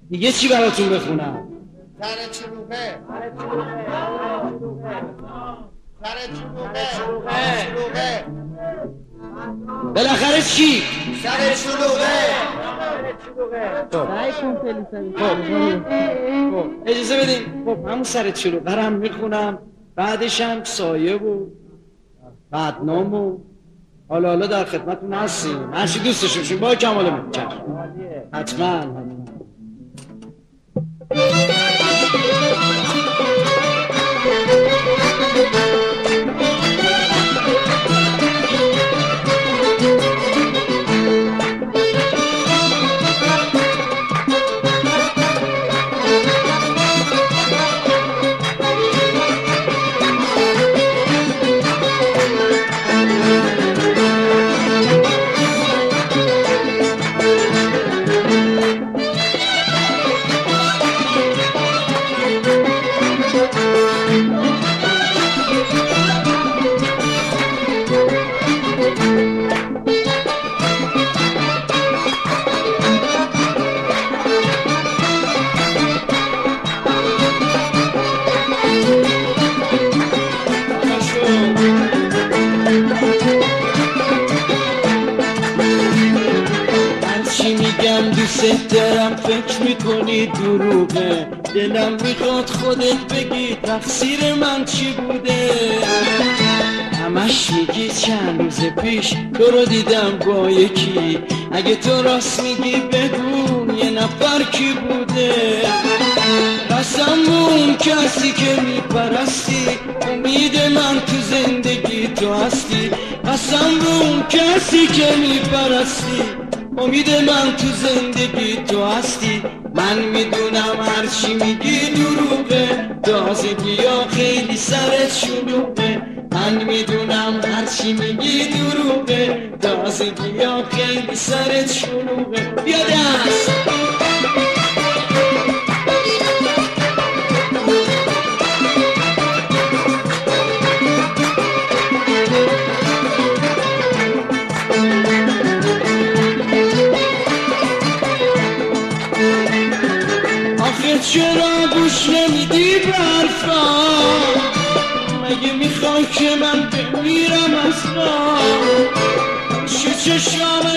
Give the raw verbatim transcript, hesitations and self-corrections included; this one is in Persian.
دیگه چی براتون بخونم؟ سر چلوغه سر چلوغه چلوغه بالاخره چی؟ سر چلوغه سعی کن خیلی سعی خب اجازه بدین. خب همون سر چلوغه هم میخونم، بعدش هم سایه و بدنام و حالا حالا در خدمتون هستیم. منشی دوستشون شون با کمال میکنم حتما حتما. دوست دارم فکر میکنی دروغه، دلم میخواد خودت بگی تقصیر من چی بوده. همش میگی چند روز پیش تو رو دیدم با یکی، اگه تو راست میگی بگو یه نفر کی بوده. قسم اون کسی که میپرستی، امید من تو زندگی تو هستی. قسم اون کسی که میپرستی، امید من تو زندگی تو هستی. من میدونم هرچی میگی دروغه، تازگی ها خیلی سرت شلوغه. من میدونم هرچی میگی دروغه، تازگی ها خیلی سرت شلوغه. بیا دست چرا گوش نمیدی برفا؟ مگه میخوای که من بمیرم اصلا؟ چه چشام